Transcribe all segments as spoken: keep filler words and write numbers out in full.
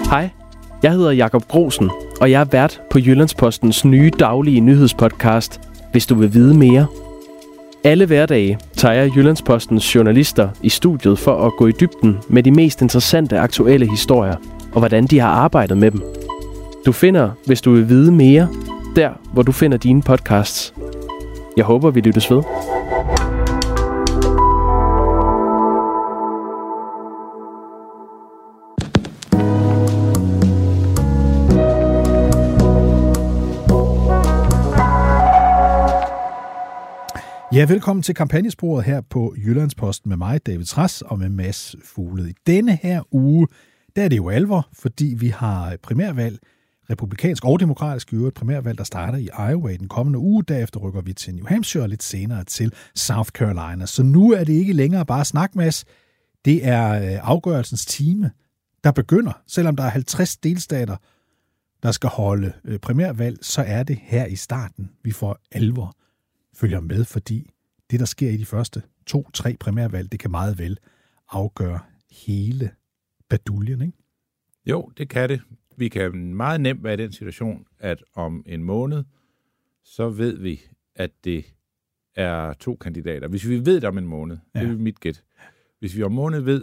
Hej, jeg hedder Jakob Grosen, og jeg er vært på Jyllandspostens nye daglige nyhedspodcast, Hvis du vil vide mere. Alle hverdage tager jeg Jyllandspostens journalister i studiet for at gå i dybden med de mest interessante aktuelle historier, og hvordan de har arbejdet med dem. Du finder, Hvis du vil vide mere, der hvor du finder dine podcasts. Jeg håber, vi lyttes ved. Ja, velkommen til kampagnesporet her på Jyllandsposten med mig, David Trads, og med Mads Fuglede. I denne her uge, der er det jo alvor, fordi vi har primærvalg, republikansk og demokratisk i øvrigt primærvalg, der starter i Iowa i den kommende uge. Derefter rykker vi til New Hampshire og lidt senere til South Carolina. Så nu er det ikke længere bare snak, Mads. Det er afgørelsens time, der begynder. Selvom der er halvtreds delstater, der skal holde primærvalg, så er det her i starten, vi får alvor følger med, fordi det, der sker i de første to-tre primærvalg, det kan meget vel afgøre hele baduljen, ikke? Jo, det kan det. Vi kan meget nemt være i den situation, at om en måned, så ved vi, at det er to kandidater. Hvis vi ved det om en måned, ja. Det er mit gæt. Hvis vi om en måned ved,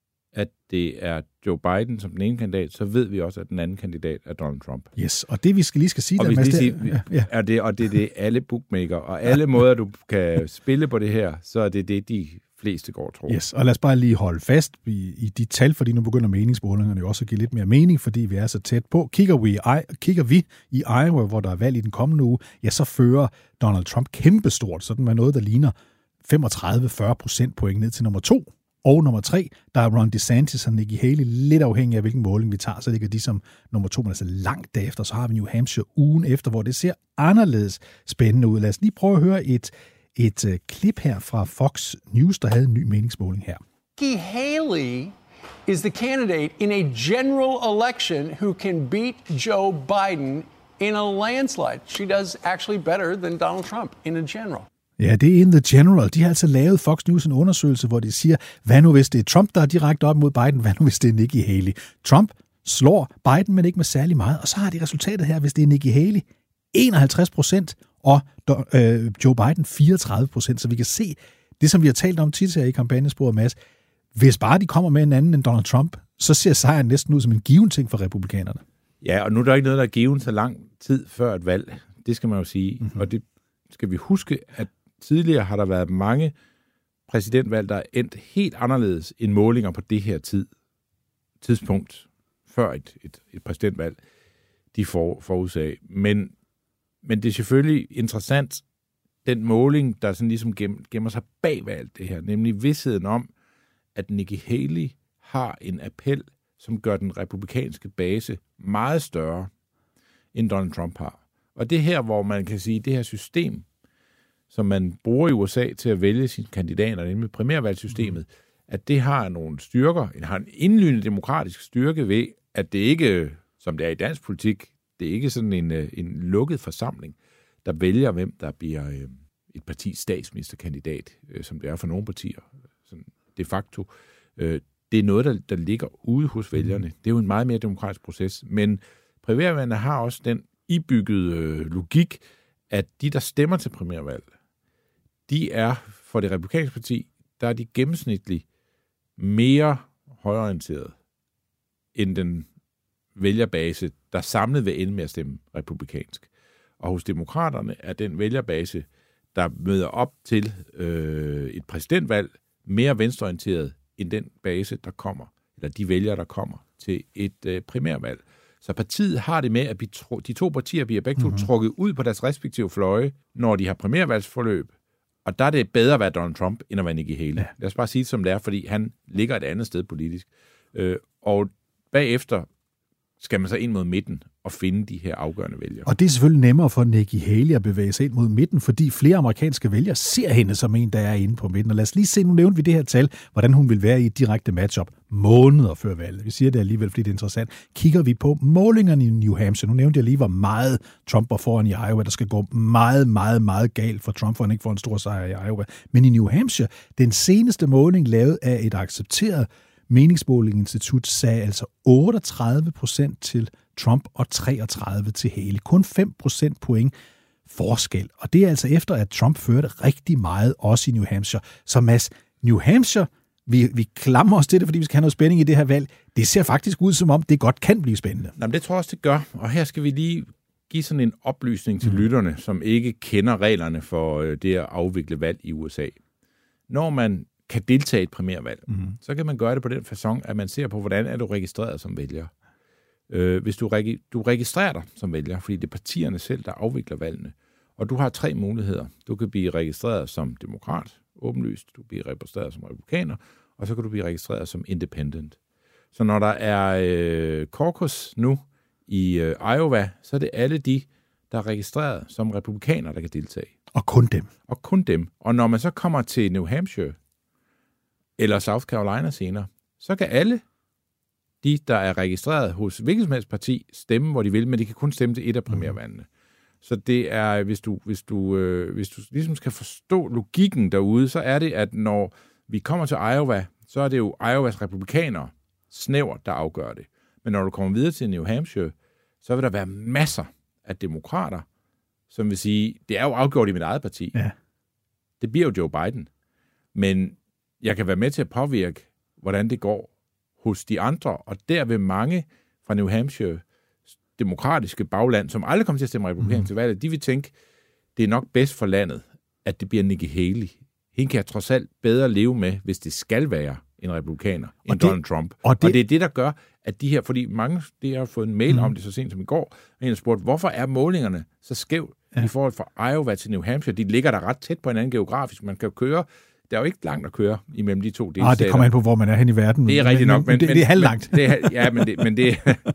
at det er Joe Biden som den ene kandidat, så ved vi også, at den anden kandidat er Donald Trump. Yes, og det vi skal lige skal sige, og der, vi Mads, sige, det, ja. er det, og det er det alle bookmaker, og alle måder, du kan spille på det her, så er det det, de fleste går tror. Yes, og lad os bare lige holde fast i, i de tal, fordi nu begynder meningsmålingerne jo også at give lidt mere mening, fordi vi er så tæt på. Kigger vi, kigger vi i Iowa, hvor der er valg i den kommende uge, ja, så fører Donald Trump kæmpestort, sådan med noget, der ligner femogtredive til fyrre procentpoint ned til nummer to. Og nummer tre, der er Ron DeSantis og Nikki Haley, lidt afhængig af hvilken måling vi tager, så ligger de som nummer to, men altså langt derefter. Så har vi New Hampshire ugen efter, hvor det ser anderledes spændende ud. Lad os lige prøve at høre et, et uh, klip her fra Fox News, der havde en ny meningsmåling her. Nikki Haley is the candidate in a general election who can beat Joe Biden in a landslide. She does actually better than Donald Trump in a general. Ja, det er in the general. De har altså lavet Fox News en undersøgelse, hvor de siger, hvad nu hvis det er Trump, der er direkte op mod Biden, hvad nu hvis det er Nikki Haley. Trump slår Biden, men ikke med særlig meget, og så har de resultatet her, hvis det er Nikki Haley, enoghalvtreds procent, og øh, Joe Biden fireogtredive procent. Så vi kan se, det som vi har talt om tit her i kampagnesporet, Mads, hvis bare de kommer med en anden end Donald Trump, så ser sejren næsten ud som en given ting for republikanerne. Ja, og nu er der ikke noget, der er given så lang tid før et valg. Det skal man jo sige. Mm-hmm. Og det skal vi huske, at tidligere har der været mange præsidentvalg, der er endt helt anderledes end målinger på det her tid, tidspunkt før et, et, et præsidentvalg, de for, forudsag. Men, men det er selvfølgelig interessant, den måling, der sådan ligesom gemmer sig bag ved alt det her, nemlig vidstheden om, at Nikki Haley har en appel, som gør den republikanske base meget større, end Donald Trump har. Og det her, hvor man kan sige, det her system, som man bruger i U S A til at vælge sine kandidater, nemlig primærvalgssystemet, mm. at det har nogle styrker, det har en indlysende demokratisk styrke ved, at det ikke, som det er i dansk politik, det er ikke sådan en, en lukket forsamling, der vælger, hvem der bliver et partis statsministerkandidat, som det er for nogle partier, sådan de facto. Det er noget, der, der ligger ude hos vælgerne. Mm. Det er jo en meget mere demokratisk proces, men primærvalgene har også den ibyggede logik, at de, der stemmer til primærvalg, de er for det republikanske parti, der er de gennemsnitligt mere højreorienteret end den vælgerbase, der samlet vil ende med at stemme republikansk. Og hos demokraterne er den vælgerbase, der møder op til øh, et præsidentvalg, mere venstreorienteret end den base, der kommer, eller de vælgere, der kommer til et øh, primærvalg. Så partiet har det med, at de to partier bliver begge to mm-hmm. trukket ud på deres respektive fløje, når de har primærvalgsforløb. Og der er det bedre at være Donald Trump, end at være Nikki Haley. Ja. Lad os bare sige det, som det er, fordi han ligger et andet sted politisk. Øh, og bagefter skal man så ind mod midten og finde de her afgørende vælgere. Og det er selvfølgelig nemmere for Nikki Haley at bevæge sig ind mod midten, fordi flere amerikanske vælgere ser hende som en, der er inde på midten. Og lad os lige se, nu nævnte vi det her tal, hvordan hun vil være i et direkte matchup måneder før valget. Vi siger det alligevel, fordi det er interessant. Kigger vi på målingerne i New Hampshire, nu nævnte jeg lige, hvor meget Trump var foran i Iowa, der skal gå meget, meget, meget galt for Trump, for han ikke får en stor sejr i Iowa. Men i New Hampshire, den seneste måling lavet af et accepteret meningsmålinginstitut sagde altså otteogtredive procent til Trump og treogtredive til Haley. Kun fem procent point forskel. Og det er altså efter, at Trump førte rigtig meget, også i New Hampshire. Så Mads, New Hampshire, vi, vi klamrer os til det, fordi vi skal have noget spænding i det her valg. Det ser faktisk ud, som om det godt kan blive spændende. Jamen, det tror jeg også, det gør. Og her skal vi lige give sådan en oplysning til mm. lytterne, som ikke kender reglerne for det at afvikle valg i U S A. Når man kan deltage i et primærvalg, mm. så kan man gøre det på den facon, at man ser på, hvordan er du registreret som vælger. Øh, hvis du, regi- du registrerer dig som vælger, fordi det er partierne selv, der afvikler valgene, og du har tre muligheder. Du kan blive registreret som demokrat, åbenlyst, du kan blive registreret som republikaner, og så kan du blive registreret som independent. Så når der er øh, caucus nu i øh, Iowa, så er det alle de, der er registreret som republikaner, der kan deltage. Og kun dem. Og kun dem. Og når man så kommer til New Hampshire eller South Carolina senere, så kan alle de, der er registreret hos hvilket som helst parti, stemme, hvor de vil, men de kan kun stemme til et af primærvalgene. Så det er, hvis du, hvis du, øh, hvis du ligesom skal forstå logikken derude, så er det, at når vi kommer til Iowa, så er det jo Iowas republikanere snævert, der afgør det. Men når du kommer videre til New Hampshire, så vil der være masser af demokrater, som vil sige, det er jo afgjort i mit eget parti. Ja. Det bliver jo Joe Biden. Men jeg kan være med til at påvirke, hvordan det går hos de andre, og der vil mange fra New Hampshire demokratiske bagland, som aldrig kommer til at stemme republikansk mm. til valget, de vil tænke, det er nok bedst for landet, at det bliver Nikki Haley. Hende kan jeg trods alt bedre leve med, hvis det skal være en republikaner, end det, Donald Trump. Og det, og det er det, der gør, at de her, fordi mange, det har fået en mail mm. om det så sent som i går, og en har spurgt, hvorfor er målingerne så skævt ja. i forhold fra Iowa til New Hampshire? De ligger der ret tæt på hinanden geografisk. Man kan jo køre, der er jo ikke langt at køre imellem de to delstater. Ah, det kommer ind på, hvor man er hen i verden. Det er rigtigt nok. Men, men, det, det er halvlangt. Men, det er, ja, men det, men det,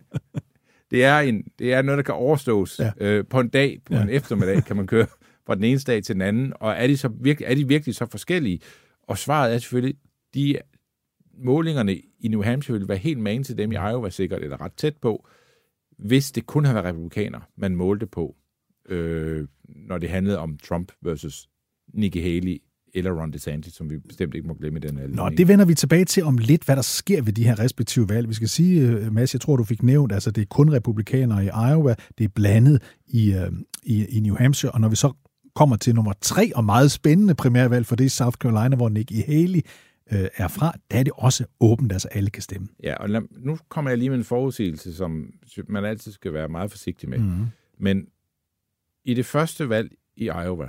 det, er en, det er noget, der kan overstås ja. øh, på en dag, på ja. en eftermiddag, kan man køre fra den ene stat til den anden. Og er de, så virkelig, er de virkelig så forskellige? Og svaret er selvfølgelig, de målingerne i New Hampshire vil være helt magen til dem i Iowa sikkert, eller ret tæt på, hvis det kun har været republikaner, man målte på, øh, når det handlede om Trump versus Nikki Haley eller Ron DeSantis, som vi bestemt ikke må glemme i den her. Nå, det vender vi tilbage til om lidt, hvad der sker ved de her respektive valg. Vi skal sige, Mads, jeg tror, du fik nævnt, altså det er kun republikanere i Iowa, det er blandet i, øh, i, i New Hampshire, og når vi så kommer til nummer tre og meget spændende primærvalg, for det er South Carolina, hvor Nikki Haley øh, er fra, der er det også åbent, altså alle kan stemme. Ja, og lad, nu kommer jeg lige med en forudsigelse, som man altid skal være meget forsigtig med. Mm-hmm. Men i det første valg i Iowa,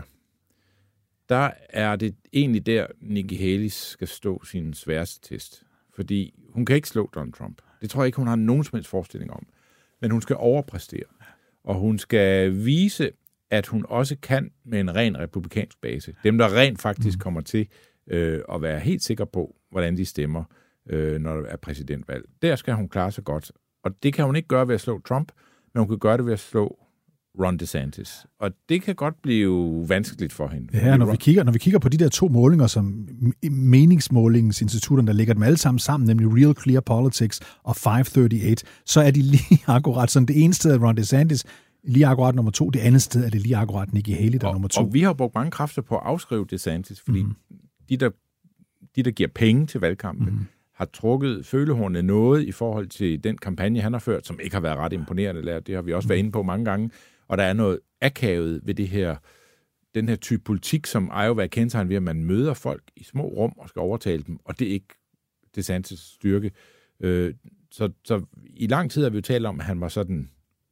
der er det egentlig der, Nikki Haley skal stå sin sværeste test. Fordi hun kan ikke slå Donald Trump. Det tror jeg ikke, hun har nogen som helst forestilling om. Men hun skal overpræstere. Og hun skal vise, at hun også kan med en ren republikansk base. Dem, der rent faktisk kommer til øh, at være helt sikre på, hvordan de stemmer, øh, når der er præsidentvalg. Der skal hun klare sig godt. Og det kan hun ikke gøre ved at slå Trump, men hun kan gøre det ved at slå Ron DeSantis. Og det kan godt blive vanskeligt for hende. Ja, når vi kigger, når vi kigger på de der to målinger, som meningsmålingsinstitutterne, der lægger dem alle sammen sammen, nemlig Real Clear Politics og fem treogtredive, så er de lige akkurat sådan. Det ene sted er Ron DeSantis, lige akkurat nummer to. Det andet sted er det lige akkurat Nikki Haley, der er nummer to. Og vi har brugt mange kræfter på at afskrive DeSantis, fordi mm. de, der, de, der giver penge til valgkampen, mm. har trukket følehornene noget i forhold til den kampagne, han har ført, som ikke har været ret imponerende. Det har vi også været inde på mange gange. Og der er noget akavet ved det her, den her type politik, som Iowa er kendetegnet ved, at man møder folk i små rum og skal overtale dem, og det er ikke DeSantis styrke. Øh, så, så i lang tid har vi jo talt om, at han var sådan,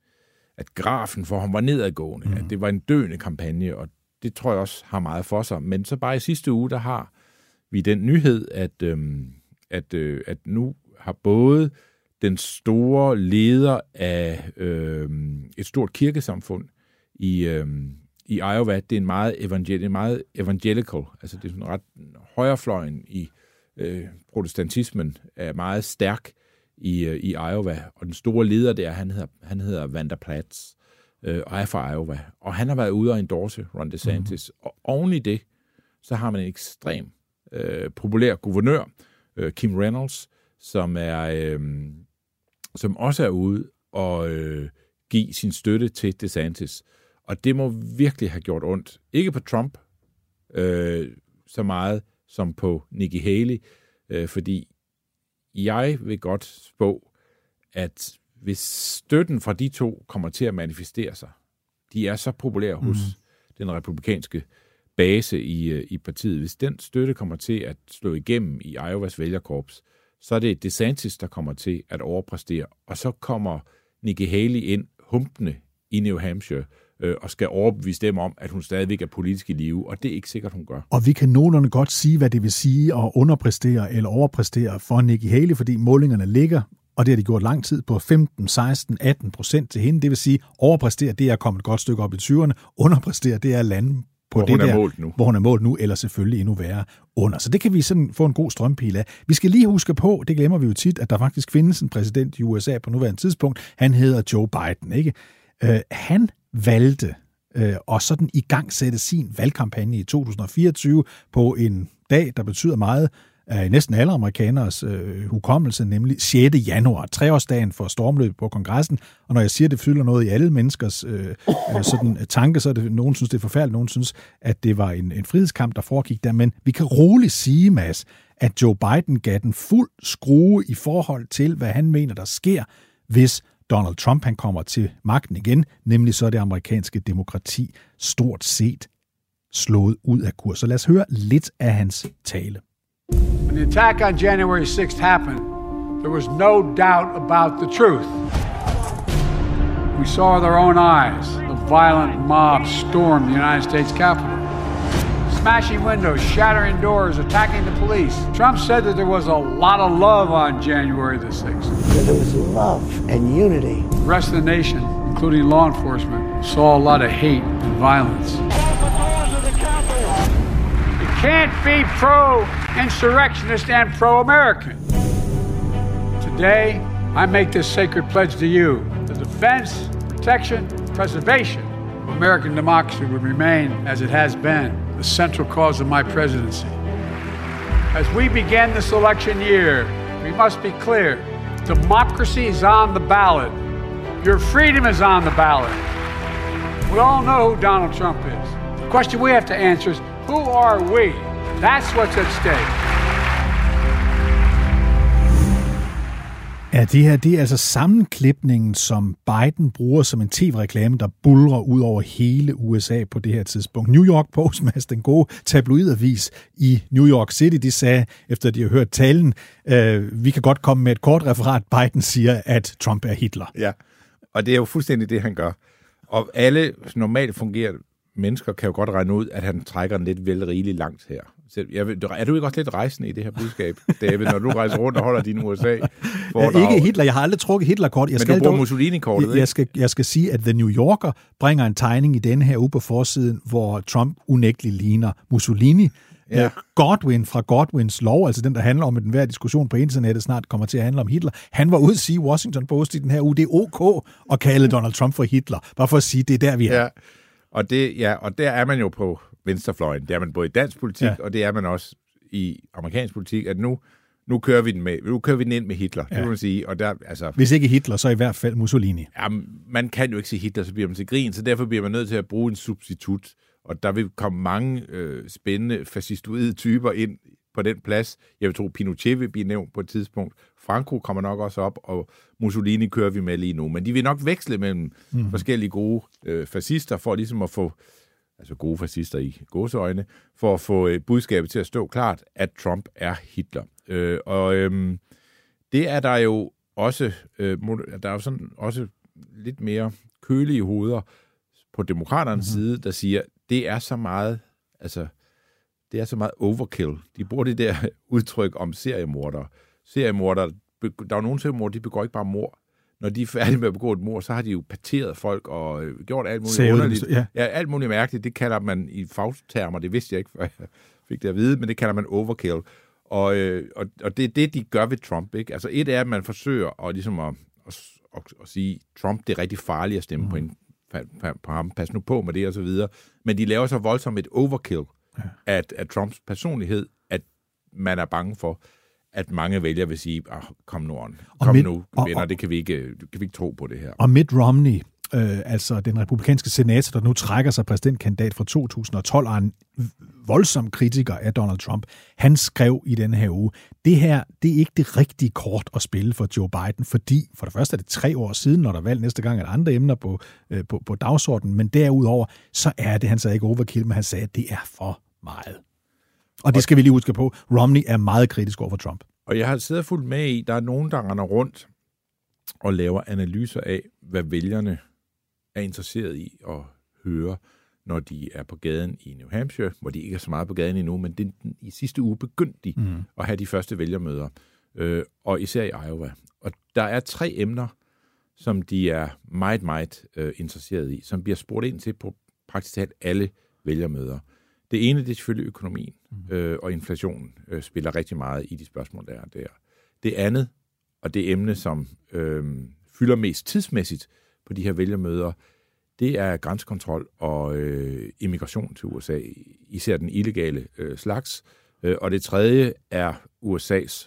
at grafen for ham var nedadgående, mm. at det var en døende kampagne, og det tror jeg også har meget for sig. Men så bare i sidste uge, der har vi den nyhed, at, øhm, at, øh, at nu har både den store leder af øh, et stort kirkesamfund i, øh, i Iowa, det er en meget, evangel- meget evangelical, altså det er sådan ret højrefløjen i øh, protestantismen, er meget stærk i, øh, i Iowa, og den store leder der, han hedder, han hedder Vander Platz, øh, og er fra Iowa, og han har været ude og endorse Ron DeSantis, mm-hmm. og oven i det, så har man en ekstrem øh, populær guvernør, øh, Kim Reynolds, som er øh, som også er ude og øh, give sin støtte til DeSantis. Og det må virkelig have gjort ondt. Ikke på Trump øh, så meget som på Nikki Haley, øh, fordi jeg vil godt spå, at hvis støtten fra de to kommer til at manifestere sig, de er så populære hos mm. den republikanske base i, i partiet. Hvis den støtte kommer til at slå igennem i Iowas vælgerkorps, så er det DeSantis, der kommer til at overpræstere, og så kommer Nikki Haley ind humpende i New Hampshire øh, og skal overbevise dem om, at hun stadigvæk er politisk i live, og det er ikke sikkert, hun gør. Og vi kan nogenlunde godt sige, hvad det vil sige at underpræstere eller overpræstere for Nikki Haley, fordi målingerne ligger, og det har de gjort lang tid, på femten, seksten, atten procent til hende. Det vil sige, overpræstere, det er kommet et godt stykke op i tyverne, underpræstere, det er at lande på hvor det hun er der, målt nu. hvor hun er målt nu, eller selvfølgelig endnu værre under. Så det kan vi sådan få en god strømpil af. Vi skal lige huske på, det glemmer vi jo tit, at der faktisk findes en præsident i U S A på nuværende tidspunkt. Han hedder Joe Biden, ikke? Uh, han valgte uh, at sådan i gang sætte sin valgkampagne i to tusind fireogtyve på en dag, der betyder meget af næsten alle amerikaneres øh, hukommelse, nemlig sjette januar, treårsdagen for stormløbet på kongressen. Og når jeg siger, at det fylder noget i alle menneskers øh, øh, sådan, tanke, så er det, nogen synes, det er forfærdeligt, nogen synes, at det var en, en frihedskamp, der foregik der. Men vi kan roligt sige, Mads, at Joe Biden gav den fuld skrue i forhold til, hvad han mener, der sker, hvis Donald Trump han kommer til magten igen, nemlig så er det amerikanske demokrati stort set slået ud af kurs. Så lad os høre lidt af hans tale. When the attack on January sixth happened, there was no doubt about the truth. We saw with our own eyes the violent mob storm the United States Capitol, smashing windows, shattering doors, attacking the police. Trump said that there was a lot of love on January the sixth. That there was love and unity. The rest of the nation, including law enforcement, saw a lot of hate and violence. Can't be pro-insurrectionist and pro-American. Today, I make this sacred pledge to you. The defense, protection, preservation of American democracy will remain, as it has been, the central cause of my presidency. As we begin this election year, we must be clear. Democracy is on the ballot. Your freedom is on the ballot. We all know who Donald Trump is. The question we have to answer is, who are we? That's what's at stake. Ja, det her, det er altså sammenklipningen, som Biden bruger som en tv-reklame, der buldrer ud over hele U S A på det her tidspunkt. New York Post, Mads, den gode tabloidavis i New York City, de sagde, efter de har hørt talen, øh, vi kan godt komme med et kort referat. Biden siger, at Trump er Hitler. Ja, og det er jo fuldstændig det, han gør. Og alle normalt fungerende mennesker kan jo godt regne ud, at han trækker den lidt vel rigeligt langt her. Så jeg ved, er du ikke også lidt rejsende i det her budskab, David, når du rejser rundt og holder din U S A? Ja, ikke Hitler. Jeg har aldrig trukket Hitler-kort. Jeg Men skal du bruger Mussolini-kortet, jeg, jeg, skal, jeg skal sige, at The New Yorker bringer en tegning i denne her uge på forsiden, hvor Trump unægteligt ligner Mussolini. Ja. Godwin fra Godwins lov, altså den, der handler om, at enhver diskussion på internettet snart kommer til at handle om Hitler. Han var ude at sige Washington Post i den her uge, det er ok at kalde Donald Trump for Hitler. Bare for at sige, det er der, vi er. Ja. Og, det, ja, og der er man jo på venstrefløjen. Det er man både i dansk politik, ja. Og det er man også i amerikansk politik, at nu, nu, kører, vi den med, nu kører vi den ind med Hitler, ja. Det vil man sige. Og der, altså, hvis ikke Hitler, så i hvert fald Mussolini. Ja, man kan jo ikke sige Hitler, så bliver man til grin, så derfor bliver man nødt til at bruge en substitut. Og der vil komme mange øh, spændende fascistoide typer ind på den plads. Jeg vil tro, Pinochet vil blive nævnt på et tidspunkt. Franco kommer nok også op, og Mussolini kører vi med lige nu. Men de vil nok veksle mellem mm. forskellige gode øh, fascister, for ligesom at få, altså gode fascister i gåseøjne, for at få øh, budskabet til at stå klart, at Trump er Hitler. Øh, og øh, det er der jo også, øh, der er jo sådan også lidt mere kølige hoveder på demokraternes mm-hmm. side, der siger, det er så meget, altså, det er så meget overkill. De bruger det der udtryk om seriemordere. Seriemordere, der er jo nogle seriemordere, de begår ikke bare mord. Når de er færdige med at begå et mord, så har de jo parteret folk og øh, gjort alt muligt Sævet, underligt. Ja. ja, alt muligt mærkeligt. Det kalder man i fagtermer, det vidste jeg ikke, før jeg fik det at vide, men det kalder man overkill. Og, øh, og, og det er det, de gør ved Trump, ikke? Altså et er, at man forsøger at, ligesom at, at, at, at sige, Trump, det er rigtig farligt at stemme mm. på, en, på ham, pas nu på med det og så videre. Men de laver så voldsomt et overkill ja. af, af Trumps personlighed, at man er bange for, at mange vælgere vil sige, ah, kom nu on, kom Mitt, nu, venner, og, det kan vi, ikke, kan vi ikke tro på det her. Og Mitt Romney, øh, altså den republikanske senator, der nu trækker sig præsidentkandidat fra to tusind og tolv, og en voldsom kritiker af Donald Trump, han skrev i denne her uge, det her, det er ikke det rigtige kort at spille for Joe Biden, fordi for det første er det tre år siden, når der er valg næste gang, er der andre emner på, øh, på, på dagsordenen, men derudover, så er det, han sagde ikke overkill, men han sagde, at det er for meget. Og det skal vi lige huske på. Romney er meget kritisk over for Trump. Og jeg har siddet og fulgt med i, der er nogen, der render rundt og laver analyser af, hvad vælgerne er interesseret i at høre, når de er på gaden i New Hampshire, hvor de ikke er så meget på gaden endnu, men det, i sidste uge begyndte de mm. at have de første vælgermøder, øh, og især i Iowa. Og der er tre emner, som de er meget, meget øh, interesseret i, som bliver spurgt ind til på praktisk talt alle vælgermøder. Det ene, det er selvfølgelig økonomien, mm. øh, og inflationen øh, spiller rigtig meget i de spørgsmål, der er der. Det andet, og det emne, som øh, fylder mest tidsmæssigt på de her vælgermøder, det er grænsekontrol og øh, immigration til U S A, især den illegale øh, slags. Øh, og det tredje er U S A's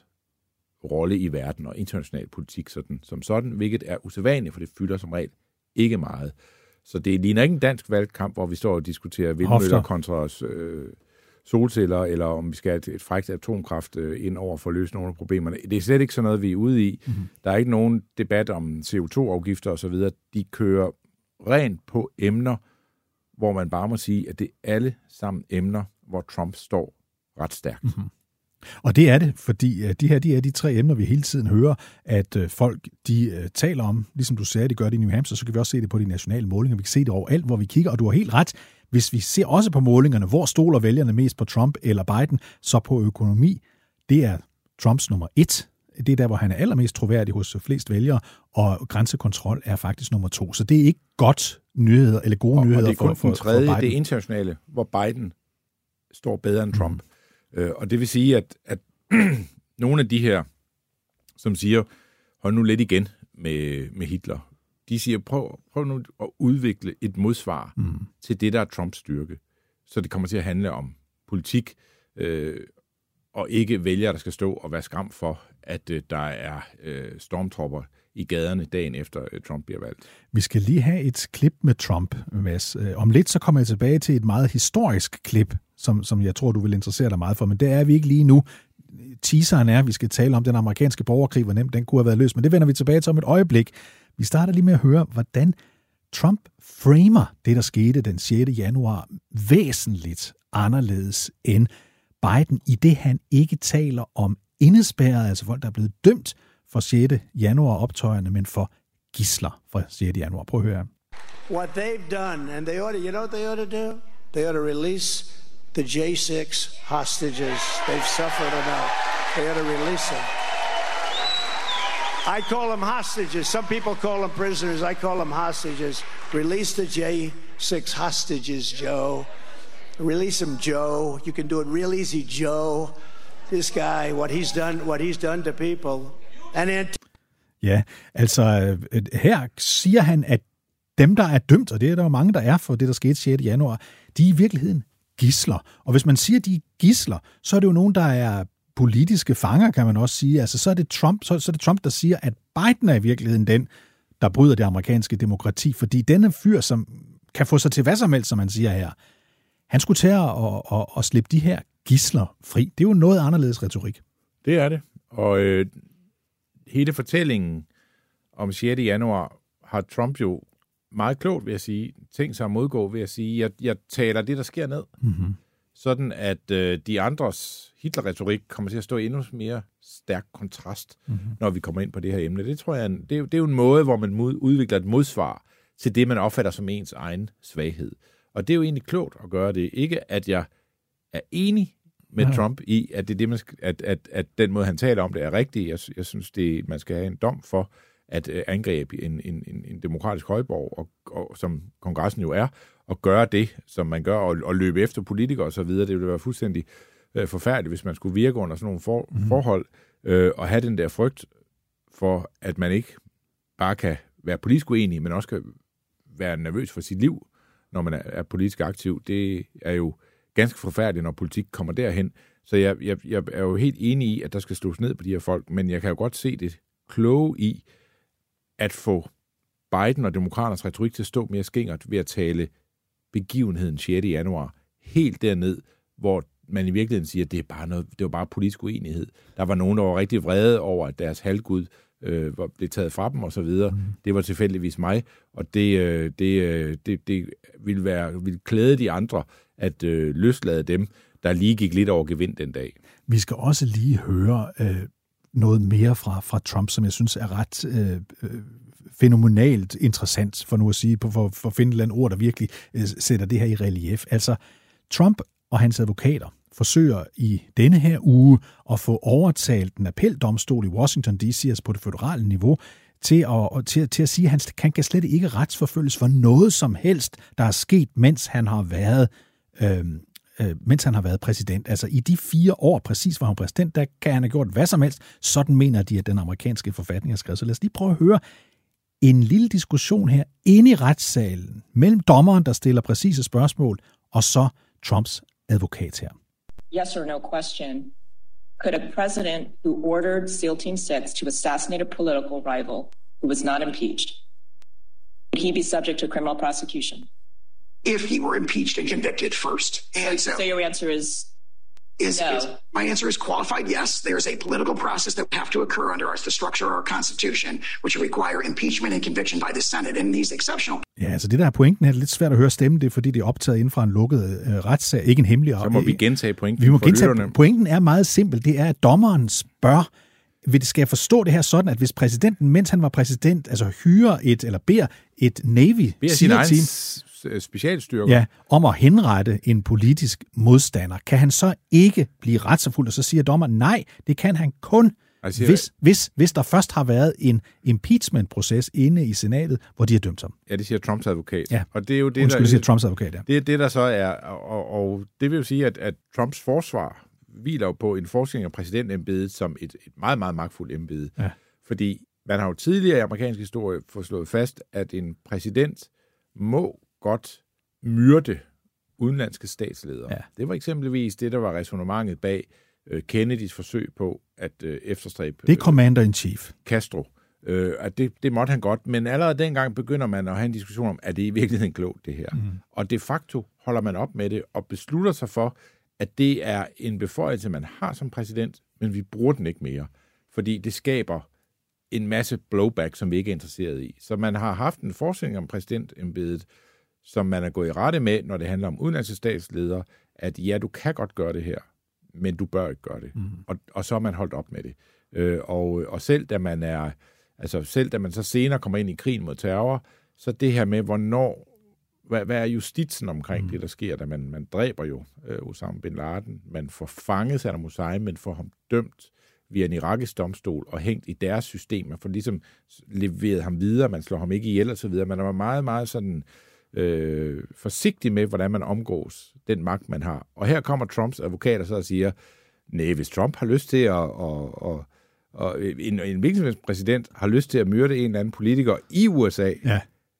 rolle i verden og international politik sådan, som sådan, hvilket er usædvanligt, for det fylder som regel ikke meget. Så det ligner ikke en dansk valgkamp, hvor vi står og diskuterer vindmøller kontra øh, solceller, eller om vi skal have et frækt atomkraft øh, ind over for at løse nogle af problemerne. Det er slet ikke sådan noget, vi er ude i. Mm-hmm. Der er ikke nogen debat om C O to afgifter osv. De kører rent på emner, hvor man bare må sige, at det er alle sammen emner, hvor Trump står ret stærkt. Mm-hmm. Og det er det, fordi de her de er de tre emner, vi hele tiden hører, at folk de taler om, ligesom du sagde, det gør det i New Hampshire, så kan vi også se det på de nationale målinger. Vi kan se det overalt, hvor vi kigger, og du har helt ret. Hvis vi ser også på målingerne, hvor stoler vælgerne mest på Trump eller Biden, så på økonomi, det er Trumps nummer et. Det er der, hvor han er allermest troværdig hos flest vælgere, og grænsekontrol er faktisk nummer to. Så det er ikke godt nyheder, eller gode og, nyheder og det er kun for, for, den tredje, for Biden. Det internationale, hvor Biden står bedre end Trump. Mm. Og det vil sige, at, at nogle af de her, som siger, hold nu lidt igen med, med Hitler, de siger, prøv, prøv nu at udvikle et modsvar mm. til det, der er Trumps styrke. Så det kommer til at handle om politik, øh, og ikke vælgere, der skal stå og være skam for, at øh, der er øh, stormtropper i gaderne dagen efter øh, Trump bliver valgt. Vi skal lige have et klip med Trump, Mads. Om lidt så kommer jeg tilbage til et meget historisk klip, som, som jeg tror, du vil interessere dig meget for, men det er vi ikke lige nu. Teaseren er, at vi skal tale om den amerikanske borgerkrig, hvor nemt den kunne have været løst, men det vender vi tilbage til om et øjeblik. Vi starter lige med at høre, hvordan Trump framer det, der skete den sjette januar, væsentligt anderledes end Biden, i det han ikke taler om indespærret, altså folk, der er blevet dømt for sjette januar optøjerne, men for gidsler fra sjette januar. Prøv at høre. What they've done, and they ought to, you know what they ought to do? They ought to release the J six hostages. They've suffered enough. They ought to release them. I call them hostages. Some people call them prisoners. I call them hostages. Release the J six hostages, Joe. Release him, Joe. You can do it real easy, Joe. This guy, what he's done, what he's done to people. And then... Ja, altså her siger han, at dem, der er dømt, og det er der jo mange, der er for det, der skete sjette januar, de er i virkeligheden gidsler. Og hvis man siger, at de er gidsler, så er det jo nogen, der er politiske fanger, kan man også sige. Altså så er det Trump, så, så er det Trump, der siger, at Biden er i virkeligheden den, der bryder det amerikanske demokrati, fordi denne fyr, som kan få sig til hvad som helst, som man siger her, han skulle tage og, og, og slippe de her gidsler fri. Det er jo noget anderledes retorik. Det er det. Og øh, hele fortællingen om sjette januar har Trump jo meget klogt, vil jeg sige, tænkt sig at modgå ved at sige, jeg, jeg taler det, der sker ned. Mm-hmm. Sådan at øh, de andres Hitler-retorik kommer til at stå i endnu mere stærk kontrast, mm-hmm. når vi kommer ind på det her emne. Det tror jeg, det er, det er jo en måde, hvor man mod, udvikler et modsvar til det, man opfatter som ens egen svaghed. Og det er jo egentlig klogt at gøre det. Ikke at jeg er enig med ja. Trump i, at, det er det, man skal, at, at, at den måde, han taler om det, er rigtig. Jeg, jeg synes, det, man skal have en dom for at uh, angribe en, en, en, en demokratisk højborg, og, og, som kongressen jo er, og gøre det, som man gør, og, og løbe efter politikere osv. Det ville være fuldstændig uh, forfærdeligt, hvis man skulle virke under sådan nogle for, mm. forhold, uh, og have den der frygt for, at man ikke bare kan være politisk uenig, men også kan være nervøs for sit liv, når man er, er politisk aktiv. Det er jo ganske forfærdeligt, når politik kommer derhen. Så jeg, jeg, jeg er jo helt enig i, at der skal slås ned på de her folk, men jeg kan jo godt se det kloge i at få Biden og demokraternes retorik til at stå mere skingert ved at tale begivenheden sjette januar helt derned, hvor man i virkeligheden siger, at det, er bare noget, det var bare politisk uenighed. Der var nogen, der var rigtig vrede over, at deres halvgud øh, blev taget fra dem og så videre. Mm. Det var tilfældigvis mig, og det, øh, det, øh, det, det ville, være, ville klæde de andre at øh, løslade dem, der lige gik lidt over gevind den dag. Vi skal også lige høre øh, noget mere fra, fra Trump, som jeg synes er ret øh, fænomenalt interessant, for nu at sige, for, for at finde et eller andet ord, der virkelig øh, sætter det her i relief. Altså, Trump og hans advokater forsøger i denne her uge at få overtalt en appeldomstol i Washington D C, altså på det føderale niveau, til at, til, til at sige, at han kan, kan slet ikke retsforfølges for noget som helst, der er sket, mens han har været øh, øh, mens han har været præsident. Altså i de fire år præcis, hvor han var præsident, der kan han have gjort hvad som helst. Sådan mener de, at den amerikanske forfatning er skrevet. Så lad os lige prøve at høre en lille diskussion her inde i retssalen mellem dommeren, der stiller præcise spørgsmål, og så Trumps advokat her. Yes or no question. Could a president who ordered SEAL Team six to assassinate a political rival who was not impeached, would he be subject to criminal prosecution? If he were impeached and convicted first. And so, so your answer is is, no. is my answer is qualified yes. There's a political process that would have to occur under our, the structure of our Constitution, which would require impeachment and conviction by the Senate in these exceptional. Ja, altså det der er pointen her, det er lidt svært at høre stemme, det er fordi det er optaget inden for en lukket øh, retssag, ikke en hemmelig. Så må vi gentage pointen. Vi må gentage. Pointen er meget simpel, det er, at dommeren spørger, vil det, skal jeg forstå det her sådan, at hvis præsidenten, mens han var præsident, altså hyrer et, eller beder et Navy SEAL Team specialstyrker. Ja, om at henrette en politisk modstander, kan han så ikke blive retsforfulgt? Og så siger dommeren, nej, det kan han kun, siger, hvis, hvis, hvis der først har været en impeachment-proces inde i senatet, hvor de har dømt ham. Ja, det siger Trumps advokat. Ja, og det er jo det, undskyld, der, siger Trumps advokat, ja. Det er det, der så er, og, og det vil jo sige, at, at Trumps forsvar hviler jo på en forskning af præsidentembedet som et, et meget, meget magtfuldt embede. Ja. Fordi man har jo tidligere i amerikansk historie fået slået fast, at en præsident må godt myrde udenlandske statsledere. Ja. Det var eksempelvis det, der var ræsonnementet bag øh, Kennedys forsøg på at øh, efterstræbe... Det er commander-in-chief. Castro. Øh, at det, det måtte han godt, men allerede dengang begynder man at have en diskussion om, er det i virkeligheden klogt, det her? Mm. Og de facto holder man op med det og beslutter sig for, at det er en beføjelse, man har som præsident, men vi bruger den ikke mere, fordi det skaber en masse blowback, som vi ikke er interesseret i. Så man har haft en forskning om præsidentembedet, som man er gået i rette med, når det handler om udenlandske statsledere, at ja, du kan godt gøre det her, men du bør ikke gøre det. Mm. Og, og så er man holdt op med det. Øh, og, og selv da man er, altså selv da man så senere kommer ind i krigen mod terror, så det her med, hvornår, hvad, hvad er justitsen omkring mm. det, der sker, da man, man dræber jo øh, Osama bin Laden, man får fanget Saddam Hussein, men får ham dømt via en irakisk domstol og hængt i deres system. Man får ligesom leveret ham videre, man slår ham ikke ihjel og så videre. Man er meget, meget sådan øh, forsigtig med, hvordan man omgås den magt, man har. Og her kommer Trumps advokater så og siger, nej, hvis Trump har lyst til at, og, og, og en, en virksomhedspræsident har lyst til at myrde en eller anden politiker i U S A, ja.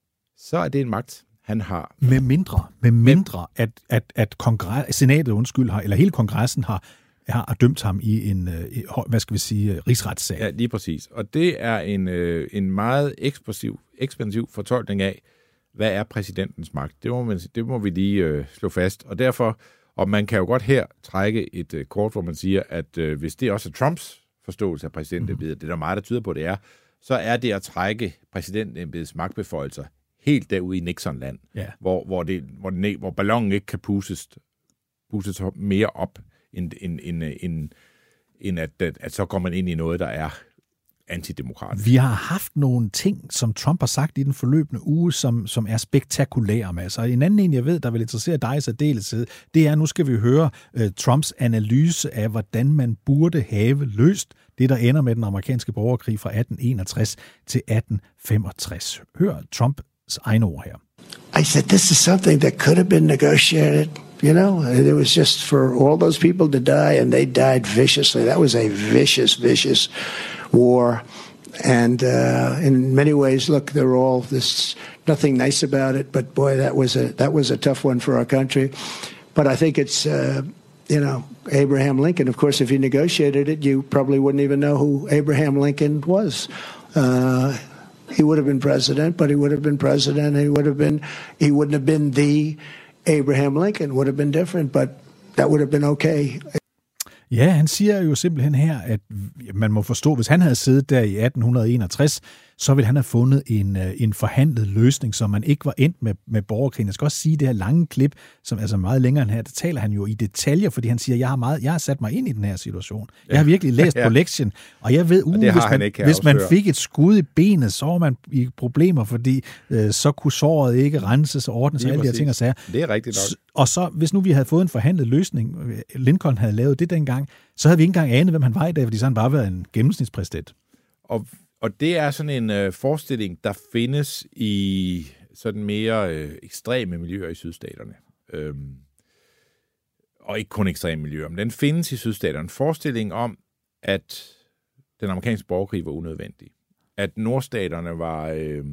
Så er det en magt, han har. Med mindre, med mindre at, at, at kongres, senatet undskyld, har, eller hele kongressen har har dømt ham i en, hvad skal vi sige, rigsretssag. Ja, lige præcis. Og det er en, en meget ekspansiv, ekspansiv fortolkning af, hvad er præsidentens magt. Det må, man, det må vi lige øh, slå fast. Og derfor, og man kan jo godt her trække et øh, kort, hvor man siger, at øh, hvis det også er Trumps forståelse af præsidentembedet, mm. det er der meget, der tyder på, det er, så er det at trække præsidentembedets magtbeføjelser helt derude i Nixon-land, ja. hvor, hvor, det, hvor, det, hvor ballonen ikke kan pusses, pusses mere op, end, end, end, end, end at, at, at så kommer man ind i noget, der er antidemokratisk. Vi har haft nogle ting, som Trump har sagt i den forløbende uge, som, som er spektakulære med. Altså, en anden en, jeg ved, der vil interessere dig i særdeleshed, det er, nu skal vi høre uh, Trumps analyse af, hvordan man burde have løst det, der ender med den amerikanske borgerkrig fra atten enogtres til atten femogtres. Hør Trumps egne ord her. I said, this is something that could have been negotiated. You know, it was just for all those people to die, and they died viciously. That was a vicious, vicious war. And uh, in many ways, look, they're all this nothing nice about it. But boy, that was a that was a tough one for our country. But I think it's uh, you know, Abraham Lincoln. Of course, if you negotiated it, you probably wouldn't even know who Abraham Lincoln was. Uh, he would have been president, but he would have been president, and he would have been, he wouldn't have been the Abraham Lincoln. Would have been different, but that would have been okay. Ja, han siger jo simpelthen her, at man må forstå, hvis han havde siddet der i atten enogtres, så ville han have fundet en, en forhandlet løsning, så man ikke var endt med, med borgerkrigen. Jeg skal også sige, det her lange klip, som altså meget længere end her, der taler han jo i detaljer, fordi han siger, jeg har, meget, jeg har sat mig ind i den her situation. Jeg har virkelig læst ja. på lektien, og jeg ved, uh, hvis, man, ikke, hvis man fik et skud i benet, så var man i problemer, fordi øh, så kunne såret ikke renses og ordnes og alle de her ting og sager. Det er rigtigt nok. Og så, hvis nu vi havde fået en forhandlet løsning, Lincoln havde lavet det dengang, så havde vi ikke engang anet, hvem han var i dag, fordi så han bare været en gennemsnitspræsident. Og, og det er sådan en øh, forestilling, der findes i sådan mere øh, ekstreme miljøer i sydstaterne. Øhm, og ikke kun ekstreme miljøer, men den findes i sydstaterne. En forestilling om, at den amerikanske borgerkrig var unødvendig. At nordstaterne var øh,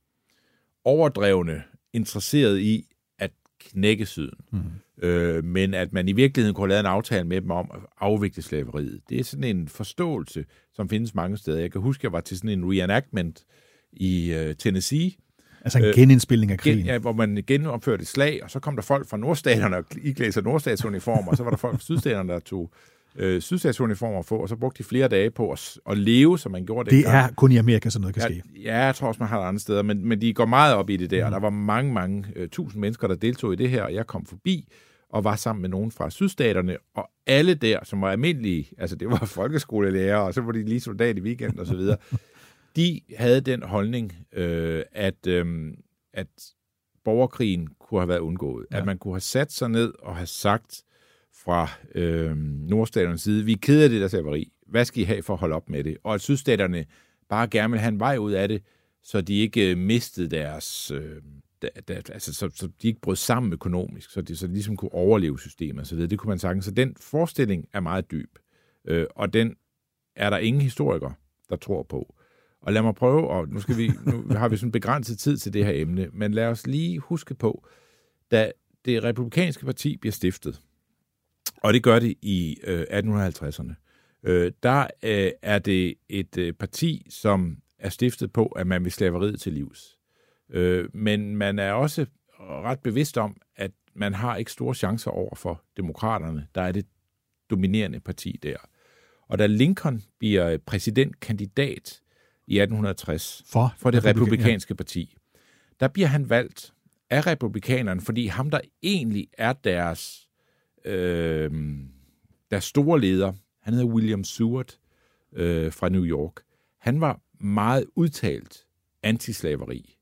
overdrevne interesseret i at knække syden. Mm. Øh, men at man i virkeligheden kunne lave en aftale med dem om at afvikle slaveriet. Det er sådan en forståelse, som findes mange steder. Jeg kan huske, jeg var til sådan en reenactment i øh, Tennessee. Altså en genindspilning af krigen. Gen, ja, hvor man genopførte et slag, og så kom der folk fra nordstaterne og iklædte sig nordstatsuniformer, og så var der folk fra sydstaterne, der tog øh, sydstatsuniformer på, og så brugte de flere dage på at, at leve, som man gjorde det. Det er kun i Amerika, sådan noget kan ja, ske. Ja, jeg tror også, man har det andre steder, men, men de går meget op i det der. Mm. Der var mange, mange uh, tusind mennesker, der deltog i det her, og jeg kom forbi og var sammen med nogen fra sydstaterne, og alle der, som var almindelige, altså det var folkeskolelærer, og så var de lige soldat i weekend og så videre, de havde den holdning, øh, at, øh, at borgerkrigen kunne have været undgået. Ja. At man kunne have sat sig ned og have sagt fra øh, nordstaternes side, vi er kede af det der slaveri. Hvad skal I have for at holde op med det? Og at sydstaterne bare gerne vil have en vej ud af det, så de ikke mistede deres... Øh, da, da, altså, så, så de ikke brød sammen økonomisk, så de, så de ligesom kunne overleve systemet. Så det, det kunne man sagtens. Så den forestilling er meget dyb. Øh, og den er der ingen historikere, der tror på. Og lad mig prøve, og nu, skal vi, nu har vi sådan begrænset tid til det her emne, men lad os lige huske på, da det republikanske parti bliver stiftet, og det gør det i øh, atten halvtredserne, øh, der øh, er det et øh, parti, som er stiftet på, at man vil slaveriet til livs. Øh, men man er også ret bevidst om, at man har ikke store chancer over for demokraterne. Der er det dominerende parti der. Og da Lincoln bliver præsidentkandidat i atten tres for, for det republikanske parti, der bliver han valgt af republikanerne, fordi ham, der egentlig er deres, øh, deres store leder, han hedder William Seward øh, fra New York, han var meget udtalt antislaveri.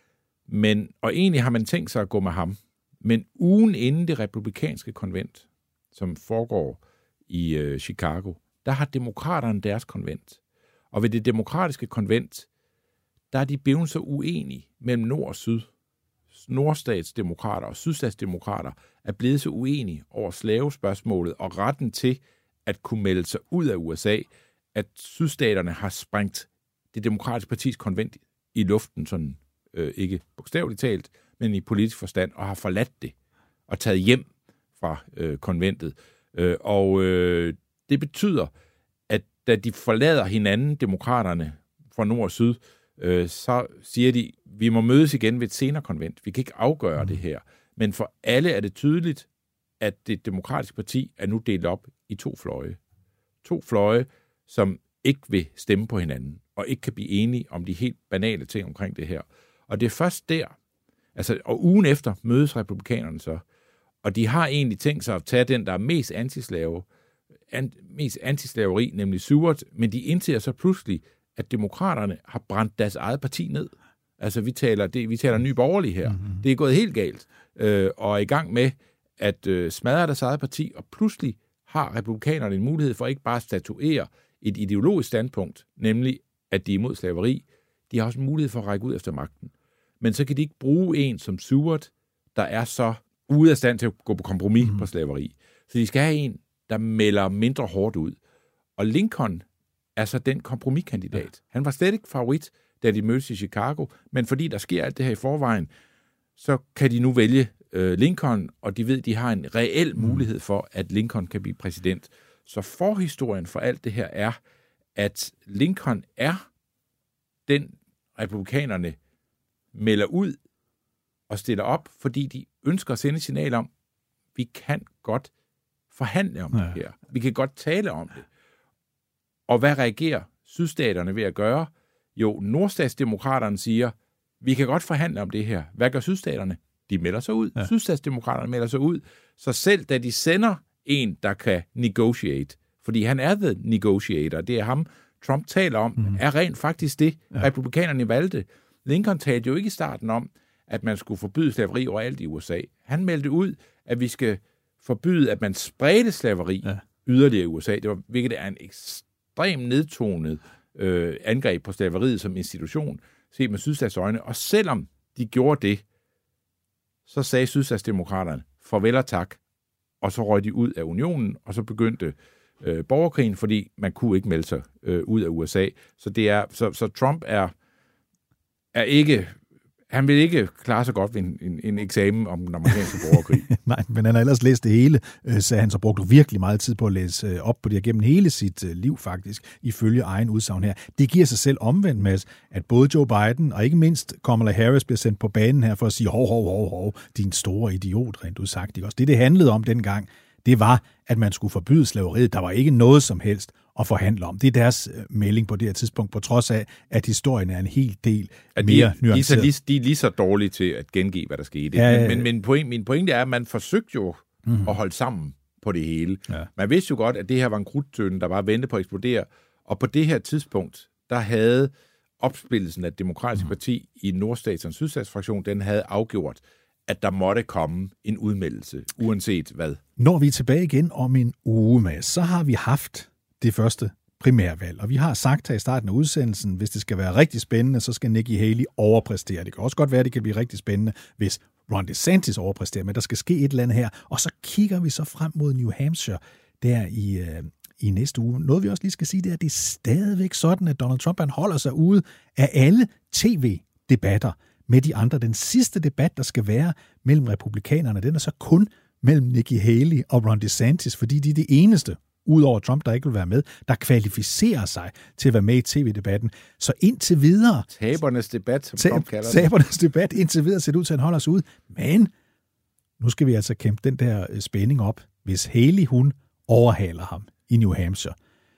Men, og egentlig har man tænkt sig at gå med ham. Men ugen inden det republikanske konvent, som foregår i øh, Chicago, der har demokraterne deres konvent. Og ved det demokratiske konvent, der er de blevet så uenige mellem nord og syd. Nordstatsdemokrater og sydstatsdemokrater er blevet så uenige over slavespørgsmålet og retten til at kunne melde sig ud af U S A, at sydstaterne har sprængt det demokratiske partis konvent i luften, sådan øh, ikke bogstaveligt talt, men i politisk forstand, og har forladt det og taget hjem fra øh, konventet. Øh, og øh, det betyder, at da de forlader hinanden, demokraterne fra nord og syd, øh, så siger de, vi må mødes igen ved et senere konvent. Vi kan ikke afgøre mm. det her. Men for alle er det tydeligt, at det demokratiske parti er nu delt op i to fløje. To fløje, som ikke vil stemme på hinanden, og ikke kan blive enige om de helt banale ting omkring det her. Og det er først der, altså, og ugen efter mødes republikanerne så, og de har egentlig tænkt sig at tage den, der er mest antislave, an, mest antislaveri, nemlig Seward, men de indser så pludselig, at demokraterne har brændt deres eget parti ned. Altså, vi taler, det, vi taler Nye Borgerlige her. Mm-hmm. Det er gået helt galt, øh, og er i gang med at øh, smadre deres eget parti, og pludselig har republikanerne en mulighed for ikke bare at statuere et ideologisk standpunkt, nemlig at de er imod slaveri. De har også en mulighed for at række ud efter magten. Men så kan de ikke bruge en som Seward, der er så ude af stand til at gå på kompromis mm. på slaveri. Så de skal have en, der melder mindre hårdt ud. Og Lincoln er så den kompromiskandidat. Ja. Han var slet ikke favorit, da de mødtes i Chicago, men fordi der sker alt det her i forvejen, så kan de nu vælge øh, Lincoln, og de ved, at de har en reel mulighed for, at Lincoln kan blive præsident. Så forhistorien for alt det her er, at Lincoln er den republikanerne melder ud og stiller op, fordi de ønsker at sende et signal om, vi kan godt forhandle om ja. det her. Vi kan godt tale om det. Og hvad reagerer sydstaterne ved at gøre? Jo, nordstatsdemokraterne siger, vi kan godt forhandle om det her. Hvad gør sydstaterne? De melder sig ud. Ja. Sydstatsdemokraterne melder sig ud. Så selv da de sender en, der kan negotiate, fordi han er the negotiator, det er ham, Trump taler om, mm. er rent faktisk det, ja. republikanerne valgte. Lincoln talte jo ikke i starten om, at man skulle forbyde slaveri overalt i U S A. Han meldte ud, at vi skal forbyde, at man spredte slaveri ja. yderligere i U S A, det var, hvilket er en ekstremt nedtonet øh, angreb på slaveriet som institution, set med sydstatsøjne. øjne. Og selvom de gjorde det, så sagde sydstatsdemokraterne farvel og tak, og så røg de ud af unionen, og så begyndte øh, borgerkrigen, fordi man kunne ikke melde sig øh, ud af U S A. Så, det er, så, så Trump er, er ikke... Han vil ikke klare sig godt ved en, en, en eksamen om den amerikanske borgerkrig. Nej, men han har ellers læst det hele, så han så brugte virkelig meget tid på at læse op på det gennem hele sit liv faktisk, ifølge egen udsagn her. Det giver sig selv omvendt med, at både Joe Biden og ikke mindst Kamala Harris bliver sendt på banen her for at sige, hov, hov, hov, hov, din store idiot, rent udsagt. Ikke? Også det, det handlede om dengang, det var, at man skulle forbyde slaveriet. Der var ikke noget som helst at forhandle om. Det er deres melding på det her tidspunkt, på trods af, at historien er en hel del at mere de, nuanceret. De er, de er lige så dårlige til at gengive, hvad der skete. Ja, men, men, men point, min pointe er, at man forsøgte jo mm. at holde sammen på det hele. Ja. Man vidste jo godt, at det her var en krudttønde, der var ventet på at eksplodere, og på det her tidspunkt, der havde opspillelsen af det demokratiske mm. parti i Nordstats- og Sydstatsfraktion, den havde afgjort, at der måtte komme en udmeldelse, uanset hvad. Når vi er tilbage igen om en uge, Mads, så har vi haft det første primærvalg, og vi har sagt her i starten af udsendelsen, hvis det skal være rigtig spændende, så skal Nikki Haley overpræstere. Det kan også godt være, at det kan blive rigtig spændende, hvis Ron DeSantis overpræsterer, men der skal ske et eller andet her. Og så kigger vi så frem mod New Hampshire der i, øh, i næste uge. Noget vi også lige skal sige, det er, at det er stadigvæk sådan, at Donald Trump han holder sig ude af alle tv-debatter med de andre. Den sidste debat, der skal være mellem republikanerne, den er så kun mellem Nikki Haley og Ron DeSantis, fordi de er det eneste, udover Trump, der ikke vil være med, der kvalificerer sig til at være med i tv-debatten. Så indtil videre... Tabernes debat, som Trump kalder det. Tabernes debat, indtil videre ser det ud til, at han holder os ud. Men nu skal vi altså kæmpe den der spænding op. Hvis Haley, hun overhaler ham i New Hampshire,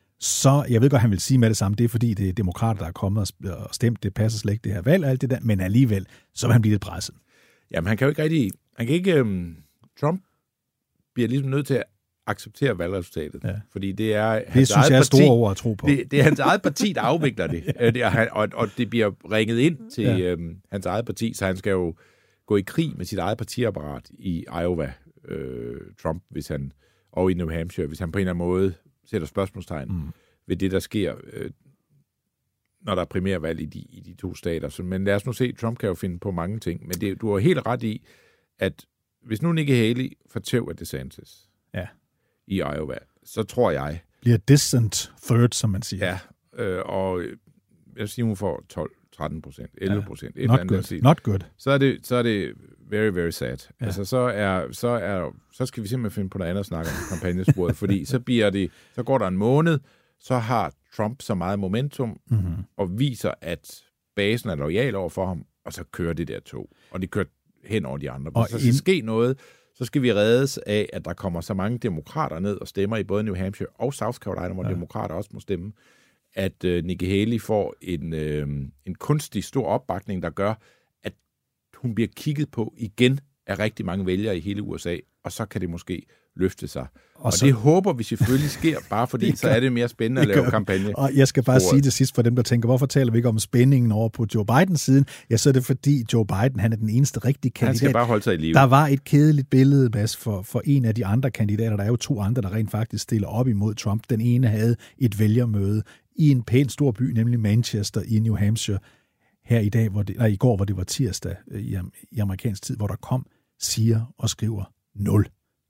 så, jeg ved godt, han vil sige med det samme, det er fordi, det er demokrater, der er kommet og stemt, det passer slet ikke det her valg og alt det der, men alligevel, så vil han blive lidt presset. Jamen, han kan jo ikke rigtig... Han kan ikke... Um, Trump bliver ligesom nødt til at acceptere valgresultatet, ja. fordi det er det hans synes eget jeg er parti, store ord at tro på. Det, det er hans eget parti, der afvikler det, det er, og, og det bliver ringet ind til ja. øhm, hans eget parti, så han skal jo gå i krig med sit eget partiapparat i Iowa, øh, Trump, hvis han, og i New Hampshire, hvis han på en eller anden måde sætter spørgsmålstegn mm. ved det, der sker, øh, når der er primærvalg i de, i de to stater. Så, men lad os nu se, Trump kan jo finde på mange ting, men det, du har helt ret i, at hvis nu Nikki Haley fortæver DeSantis, ja. i Iowa, så tror jeg... Bliver distant third, som man siger. Ja, øh, og jeg siger, hun får tolv tretten procent, elleve procent. Ja, not good. Not good. Så er det, så er det very, very sad. Ja. Altså, så, er, så, er, så skal vi simpelthen finde på noget andet at snakke om kampagnesporet, fordi så, bliver det, så går der en måned, så har Trump så meget momentum, mm-hmm. og viser, at basen er loyal over for ham, og så kører det der tog. Og de kører hen over de andre. Og så skal in... ske noget, så skal vi reddes af, at der kommer så mange demokrater ned og stemmer i både New Hampshire og South Carolina, hvor ja. demokrater også må stemme, at uh, Nikki Haley får en, øh, en kunstig stor opbakning, der gør, at hun bliver kigget på igen af rigtig mange vælgere i hele U S A, og så kan det måske løfte sig. Og, og så... det håber vi selvfølgelig sker, bare fordi så er det mere spændende at lave kampagne. Og jeg skal bare sige det sidst for dem, der tænker, hvorfor taler vi ikke om spændingen over på Joe Bidens siden? Ja, så er det fordi Joe Biden, han er den eneste rigtige kandidat. Han skal bare holde sig i live. Der var et kedeligt billede, Mads, for, for en af de andre kandidater. Der er jo to andre, der rent faktisk stiller op imod Trump. Den ene havde et vælgermøde i en pæn stor by, nemlig Manchester i New Hampshire, her i dag, hvor det, nej, i går, hvor det var tirsdag i, i amerikansk tid, hvor der kom, siger og skriver nul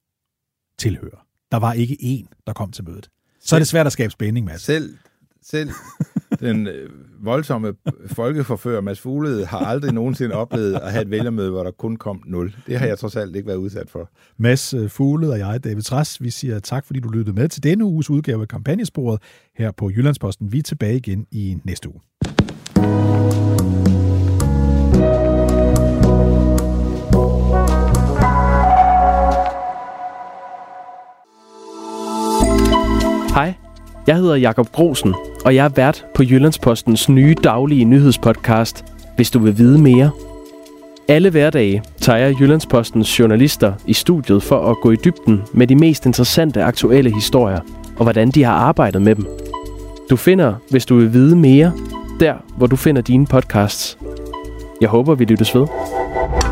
tilhører. Der var ikke én, der kom til mødet. Så selv, er det svært at skabe spænding, Mads. Selv, selv den øh, voldsomme folkeforfører Mads Fuglede har aldrig nogensinde oplevet at have et vælgermøde, hvor der kun kom nul. Det har jeg trods alt ikke været udsat for. Mads Fuglede og jeg, David Trads, vi siger tak, fordi du lyttede med til denne uges udgave af Kampagnesporet her på Jyllandsposten. Vi er tilbage igen i næste uge. Jeg hedder Jakob Grosen, og jeg er vært på Jyllandspostens nye daglige nyhedspodcast, Hvis du vil vide mere. Alle hverdage tager jeg Jyllandspostens journalister i studiet for at gå i dybden med de mest interessante aktuelle historier, og hvordan de har arbejdet med dem. Du finder, Hvis du vil vide mere, der hvor du finder dine podcasts. Jeg håber, vi lyttes ved.